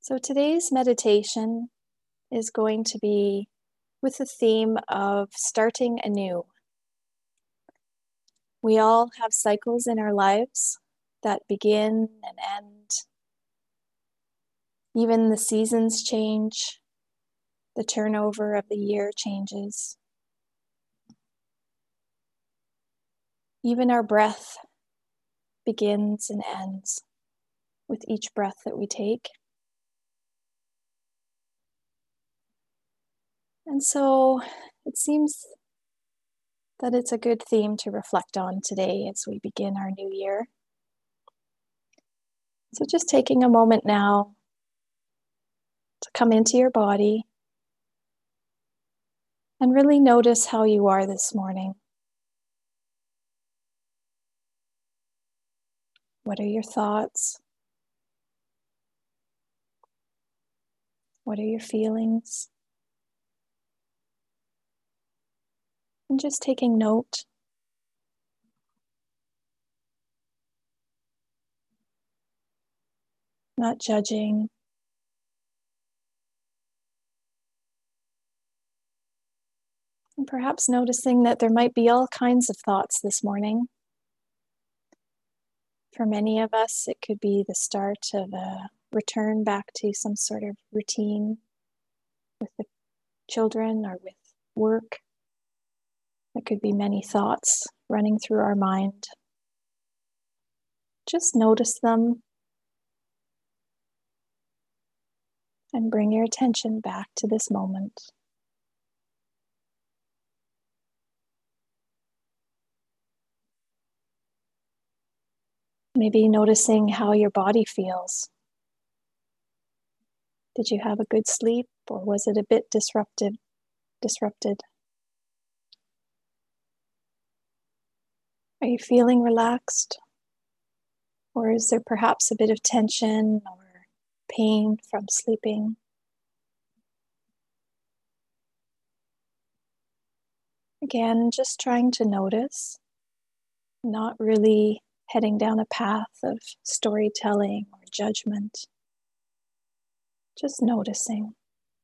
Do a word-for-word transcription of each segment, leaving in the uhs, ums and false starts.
So today's meditation is going to be with the theme of starting anew. We all have cycles in our lives that begin and end. Even the seasons change. The turnover of the year changes. Even our breath begins and ends with each breath that we take. And so it seems that it's a good theme to reflect on today as we begin our new year. So just taking a moment now to come into your body and really notice how you are this morning. What are your thoughts? What are your feelings? And just taking note. Not judging. And perhaps noticing that there might be all kinds of thoughts this morning. For many of us, it could be the start of a return back to some sort of routine with the children or with work. There could be many thoughts running through our mind. Just notice them and bring your attention back to this moment. Maybe noticing how your body feels. Did you have a good sleep, or was it a bit disrupted? disrupted? Are you feeling relaxed? Or is there perhaps a bit of tension or pain from sleeping? Again, just trying to notice, not really heading down a path of storytelling or judgment. Just noticing.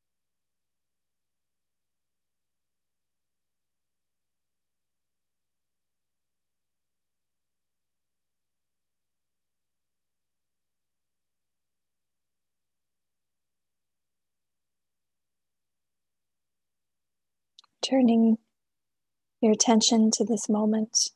Turning your attention to this moment.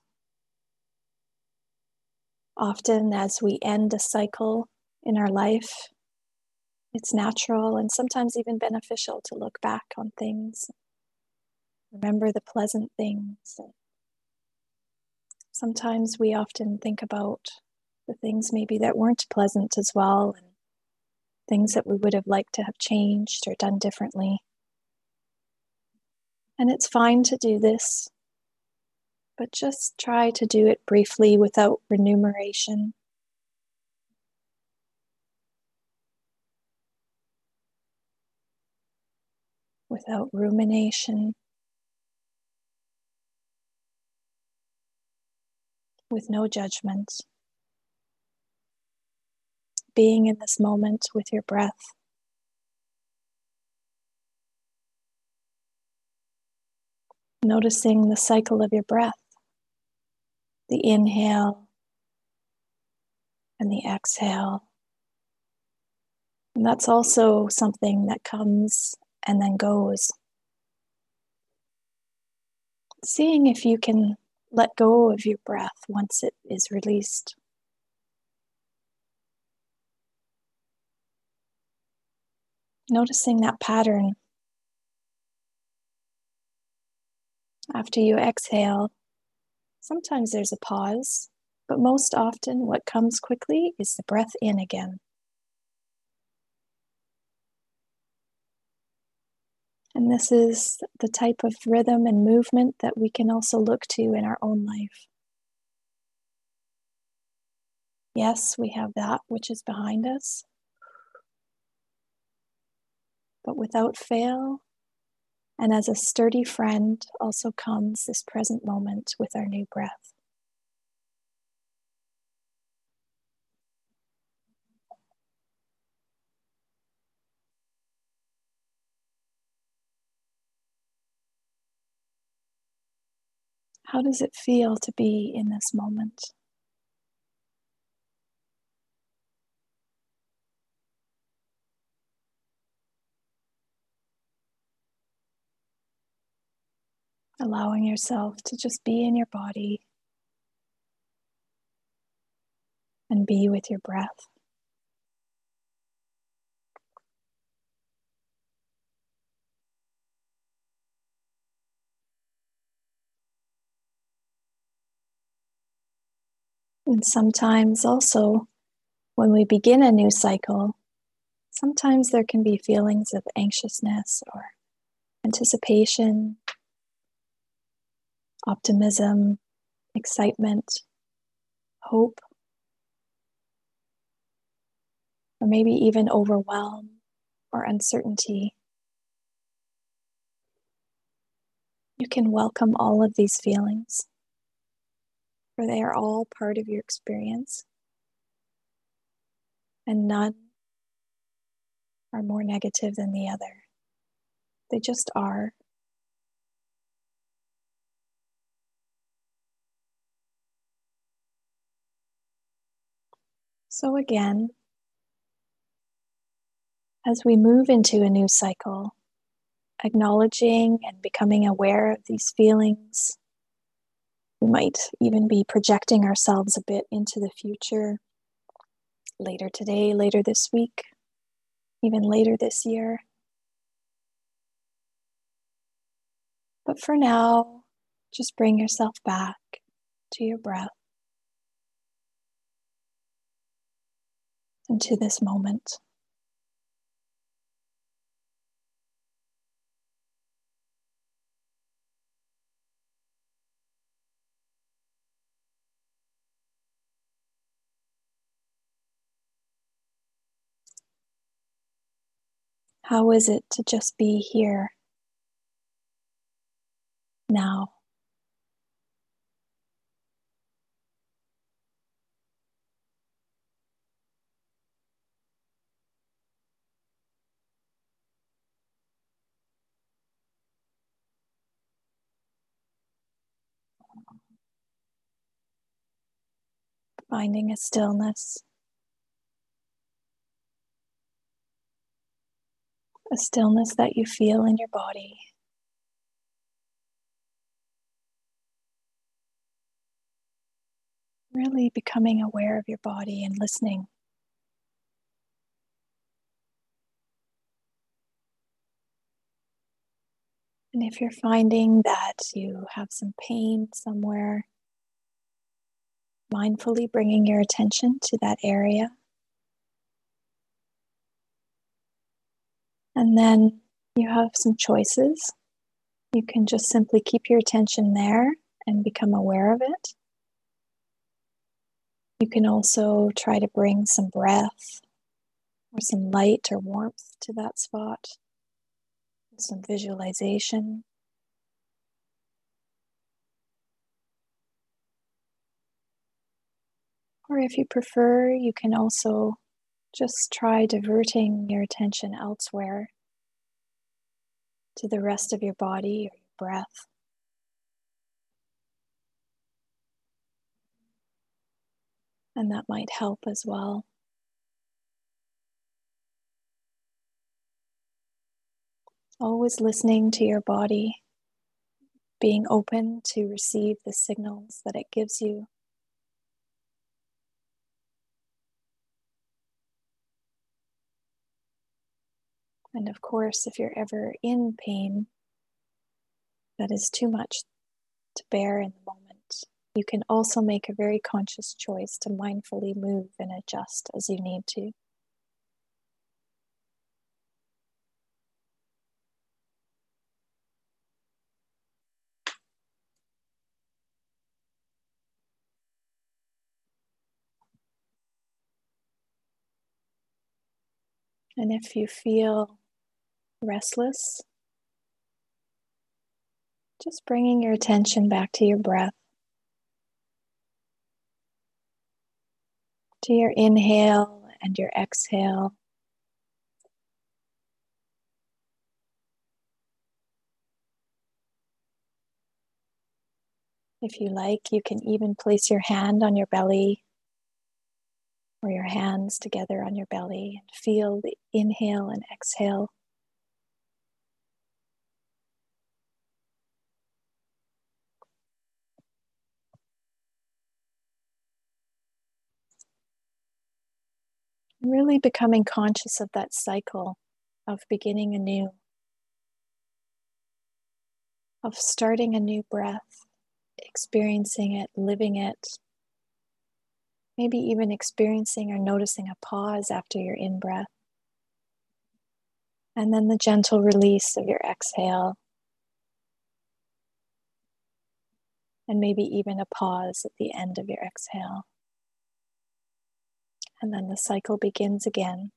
Often, as we end a cycle in our life, it's natural and sometimes even beneficial to look back on things. Remember the pleasant things. Sometimes we often think about the things maybe that weren't pleasant as well, and things that we would have liked to have changed or done differently. And it's fine to do this, but just try to do it briefly without remuneration. Without rumination. With no judgment. Being in this moment with your breath. Noticing the cycle of your breath. The inhale and the exhale. And that's also something that comes and then goes. Seeing if you can let go of your breath once it is released. Noticing that pattern. After you exhale, sometimes there's a pause, but most often what comes quickly is the breath in again. And this is the type of rhythm and movement that we can also look to in our own life. Yes, we have that which is behind us, but without fail, and as a sturdy friend, also comes this present moment with our new breath. How does it feel to be in this moment? Allowing yourself to just be in your body and be with your breath. And sometimes also, when we begin a new cycle, sometimes there can be feelings of anxiousness or anticipation, optimism, excitement, hope, or maybe even overwhelm or uncertainty. You can welcome all of these feelings, for they are all part of your experience, and none are more negative than the other. They just are. So again, as we move into a new cycle, acknowledging and becoming aware of these feelings, we might even be projecting ourselves a bit into the future, later today, later this week, even later this year. But for now, just bring yourself back to your breath and to this moment. How is it to just be here now? Finding a stillness, a stillness that you feel in your body. Really becoming aware of your body and listening. And if you're finding that you have some pain somewhere, mindfully bringing your attention to that area. And then you have some choices. You can just simply keep your attention there and become aware of it. You can also try to bring some breath or some light or warmth to that spot, some visualization. Or if you prefer, you can also just try diverting your attention elsewhere to the rest of your body or your breath. And that might help as well. Always listening to your body, being open to receive the signals that it gives you. And of course, if you're ever in pain that is too much to bear in the moment, you can also make a very conscious choice to mindfully move and adjust as you need to. And if you feel restless, just bringing your attention back to your breath, to your inhale and your exhale. If you like, you can even place your hand on your belly or your hands together on your belly and feel the inhale and exhale. Really becoming conscious of that cycle of beginning anew, of starting a new breath, experiencing it, living it, maybe even experiencing or noticing a pause after your in-breath, and then the gentle release of your exhale, and maybe even a pause at the end of your exhale. And then the cycle begins again.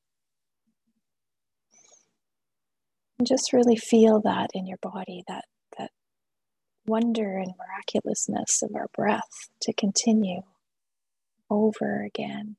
And just really feel that in your body, that, that wonder and miraculousness of our breath to continue over again.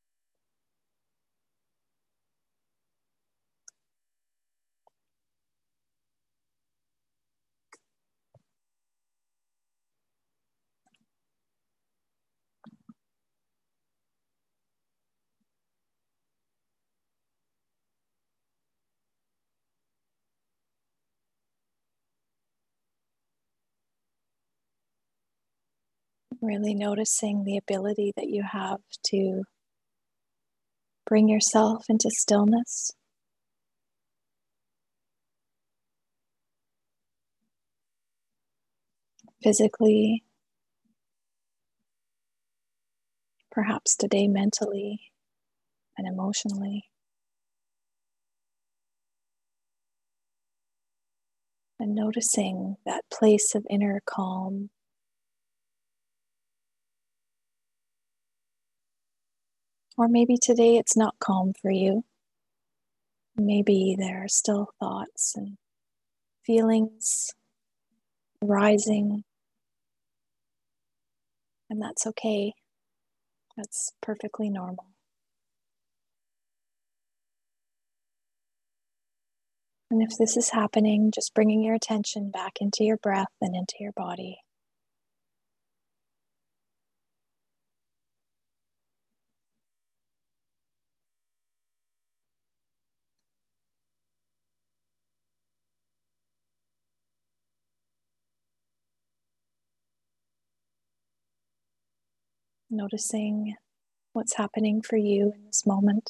Really noticing the ability that you have to bring yourself into stillness. Physically, perhaps today mentally and emotionally. And noticing that place of inner calm. Or maybe today it's not calm for you. Maybe there are still thoughts and feelings rising. And that's okay. That's perfectly normal. And if this is happening, just bringing your attention back into your breath and into your body. Noticing what's happening for you in this moment.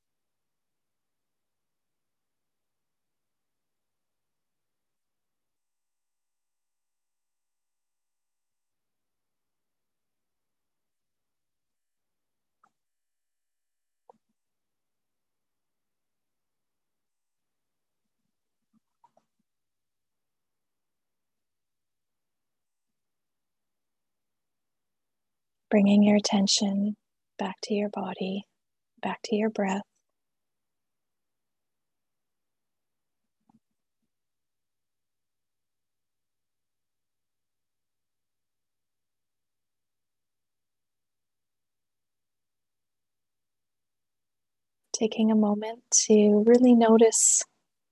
Bringing your attention back to your body, back to your breath. Taking a moment to really notice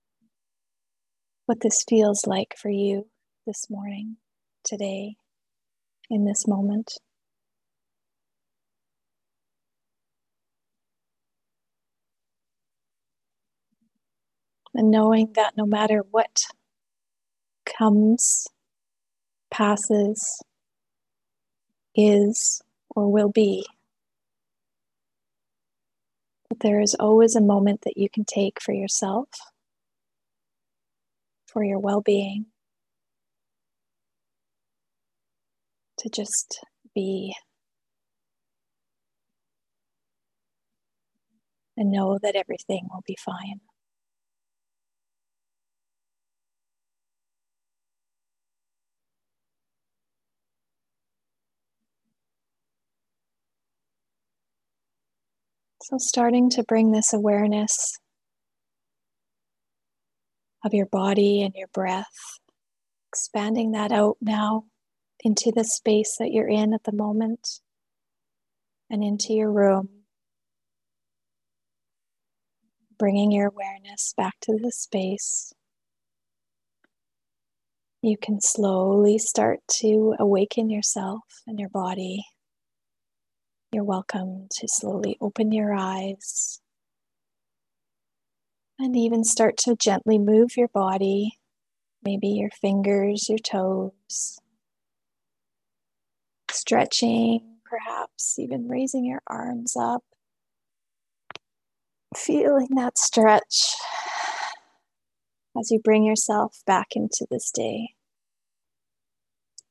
what this feels like for you this morning, today, in this moment. And knowing that no matter what comes, passes, is, or will be, that there is always a moment that you can take for yourself, for your well-being, to just be and know that everything will be fine. So starting to bring this awareness of your body and your breath, expanding that out now into the space that you're in at the moment and into your room, bringing your awareness back to the space. You can slowly start to awaken yourself and your body. You're welcome to slowly open your eyes and even start to gently move your body, maybe your fingers, your toes, stretching, perhaps even raising your arms up, feeling that stretch as you bring yourself back into this day.